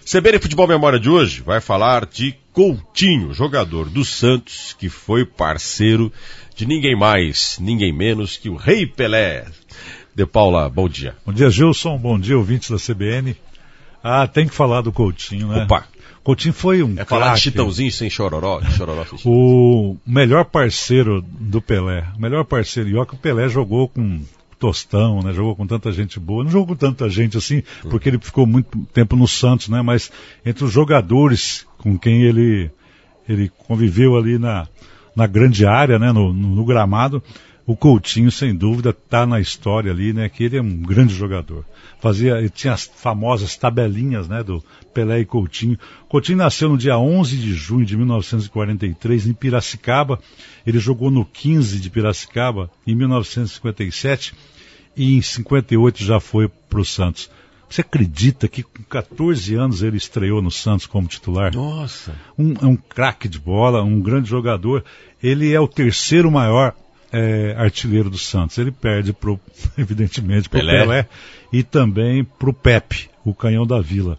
CBN Futebol Memória de hoje vai falar de Coutinho, jogador do Santos, que foi parceiro de ninguém mais, ninguém menos que o Rei Pelé. De Paula, bom dia. Bom dia, Gilson. Bom dia, ouvintes da CBN. Tem que falar do Coutinho, né? Opa! Coutinho foi um falar de Chitãozinho sem chororó, o melhor parceiro do Pelé. O melhor parceiro. E olha que o Pelé jogou com Tostão, né? Jogou com tanta gente boa. Não jogou com tanta gente assim, porque ele ficou muito tempo no Santos, né? Mas entre os jogadores com quem ele conviveu ali na grande área, né? No gramado, o Coutinho, sem dúvida, está na história ali, né? Que ele é um grande jogador. Ele tinha as famosas tabelinhas, né? Do Pelé e Coutinho. Coutinho nasceu no dia 11 de junho de 1943, em Piracicaba. Ele jogou no 15 de Piracicaba em 1957 e em 58 já foi para o Santos. Você acredita que com 14 anos ele estreou no Santos como titular? Nossa! É um craque de bola, um grande jogador. Ele é o terceiro maior artilheiro do Santos. Ele perde, evidentemente, para o Pelé e também para o Pepe, o canhão da Vila.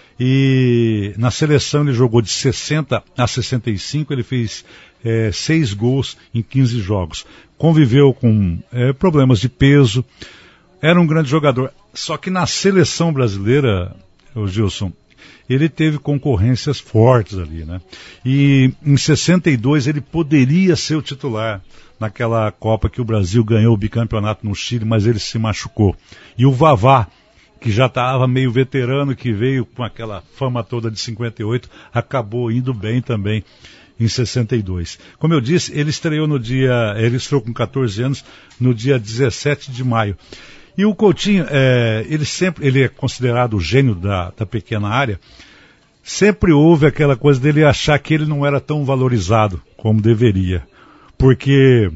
E na seleção ele jogou de 60 a 65, ele fez 6 gols em 15 jogos. Conviveu com problemas de peso, era um grande jogador. Só que na seleção brasileira, o Gilson, ele teve concorrências fortes ali, né? E em 62 ele poderia ser o titular naquela Copa que o Brasil ganhou o bicampeonato no Chile, mas ele se machucou. E o Vavá, que já estava meio veterano, que veio com aquela fama toda de 58, acabou indo bem também em 62. Como eu disse, ele estreou com 14 anos no dia 17 de maio. E o Coutinho, ele é considerado o gênio da pequena área. Sempre houve aquela coisa dele achar que ele não era tão valorizado como deveria. Porque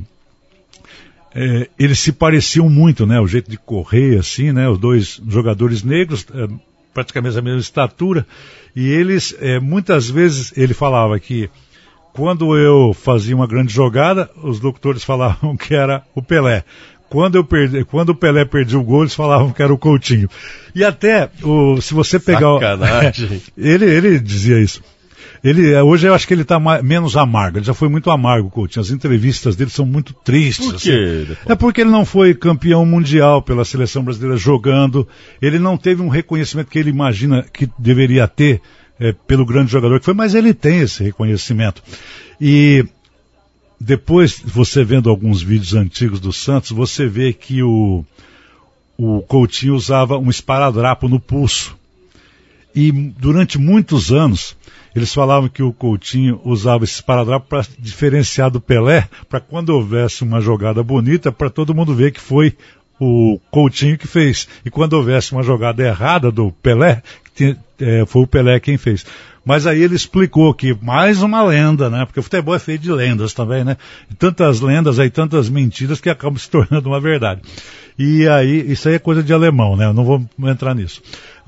eles se pareciam muito, né? O jeito de correr, assim, né? Os dois jogadores negros, praticamente a mesma estatura. E eles, muitas vezes, ele falava que quando eu fazia uma grande jogada, os locutores falavam que era o Pelé. Quando o Pelé perdia o gol, eles falavam que era o Coutinho. E até, se você pegar... Sacanagem. Ele dizia isso. Hoje eu acho que ele está menos amargo. Ele já foi muito amargo, o Coutinho. As entrevistas dele são muito tristes. Por quê? Assim. É porque ele não foi campeão mundial pela seleção brasileira jogando. Ele não teve um reconhecimento que ele imagina que deveria ter pelo grande jogador que foi, mas ele tem esse reconhecimento. E depois, você vendo alguns vídeos antigos do Santos, você vê que o Coutinho usava um esparadrapo no pulso. E durante muitos anos, eles falavam que o Coutinho usava esse esparadrapo para diferenciar do Pelé, para quando houvesse uma jogada bonita, para todo mundo ver que foi o Coutinho que fez. E quando houvesse uma jogada errada do Pelé, foi o Pelé quem fez. Mas aí ele explicou que mais uma lenda, né? Porque o futebol é feito de lendas também, né? E tantas lendas aí, tantas mentiras que acabam se tornando uma verdade. E aí, isso aí é coisa de alemão, né? Eu não vou entrar nisso.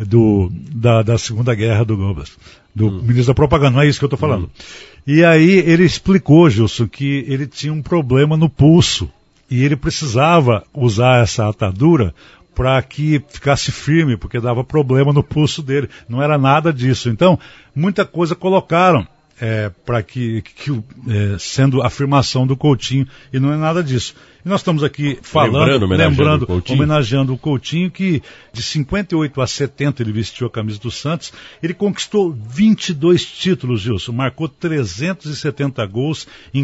Da Segunda Guerra do ministro da Propaganda, não é isso que eu estou falando. E aí ele explicou, Gilson, que ele tinha um problema no pulso. E ele precisava usar essa atadura para que ficasse firme, porque dava problema no pulso dele. Não era nada disso. Então, muita coisa colocaram para sendo a afirmação do Coutinho, e não é nada disso. E nós estamos aqui falando, homenageando o Coutinho, que de 58 a 70 ele vestiu a camisa do Santos. Ele conquistou 22 títulos, Gilson, marcou 370 gols em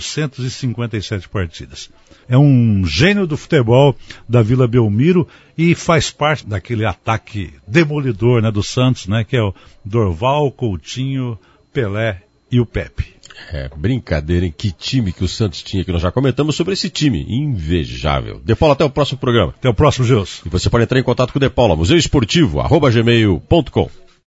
457 partidas. É um gênio do futebol da Vila Belmiro e faz parte daquele ataque demolidor, né, do Santos, né, que é o Dorval, Coutinho, Pelé e o Pepe. Brincadeira, hein? Que time que o Santos tinha, que nós já comentamos sobre esse time. Invejável. De Paula, até o próximo programa. Até o próximo, Gilson. E você pode entrar em contato com o De Paula, museuesportivo@gmail.com.